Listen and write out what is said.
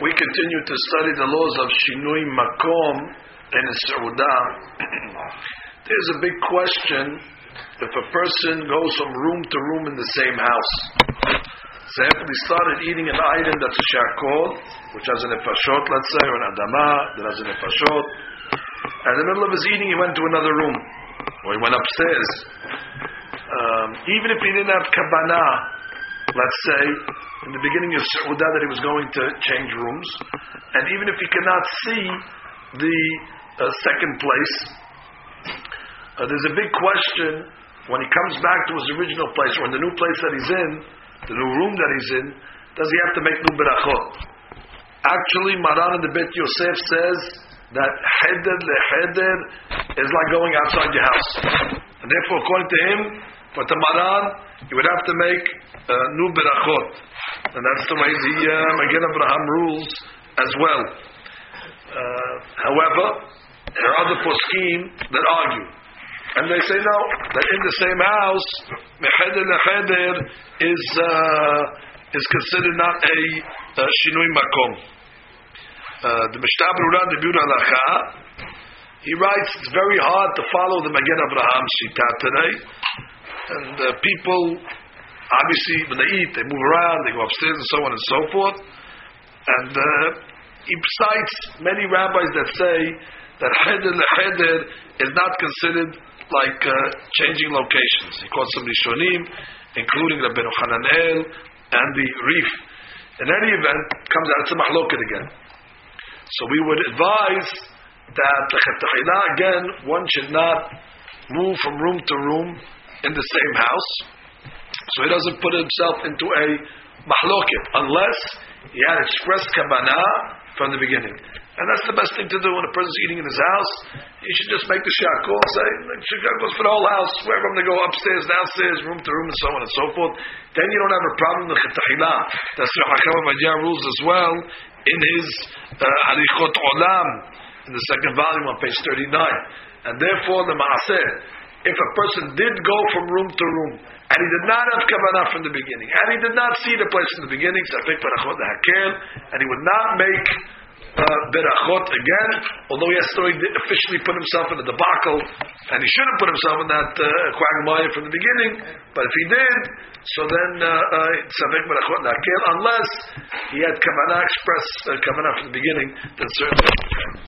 We continue to study the laws of Shinui Makom in a Seudah. There's a big question if a person goes from room to room in the same house. So after he started eating an item that's a shakol, which has an nefashot, let's say, or an adama that has a nefashot, and in the middle of his eating he went to another room, or he went upstairs. Even if he didn't have kavanah, let's say, in the beginning of Seudah that he was going to change rooms, and even if he cannot see the second place, there's a big question when he comes back to his original place, or in the new place that he's in, the new room that he's in, does he have to make new berachot? Actually, Maran in the Bet Yosef says that cheder lecheder is like going outside your house, and therefore, according to him, for the Maran, you would have to make new berachot, and that's the way the Magen Avraham rules as well. However, there are other poskim that argue, and they say no, that in the same house, mecheder lecheder is considered not a shinui makom. The Mishnah Berurah, the Biur Halacha, he writes it's very hard to follow the Magen Avraham shita today, and people obviously when they eat, they move around, they go upstairs and so on and so forth, and he cites many rabbis that say that cheder lecheder is not considered like changing locations. He quotes some Rishonim, including Rabbeinu Hananel and the Rif. In any event, it comes out it's a mahloket again. So we would advise that again, one should not move from room to room in the same house, so he doesn't put himself into a mahloket unless he had expressed kavanah from the beginning. And that's the best thing to do when a person's eating in his house. He should just make the shakol, say, shakol for the whole house, wherever I'm going to go upstairs, downstairs, room to room, and so on and so forth. Then you don't have a problem with chetahila. That's what Hakam Avadia rules as well in his Arichot Olam, in the second volume on page 39. And therefore, the Maaseh, if a person did go from room to room, and he did not have kavanah from the beginning, and he did not see the place from the beginning, and he would not make berachot again, although he has to officially put himself in the debacle, and he shouldn't put himself in that quagmire from the beginning, but if he did, so then tzavek berachot nakel, unless he had kavanah express kavanah from the beginning, then certainly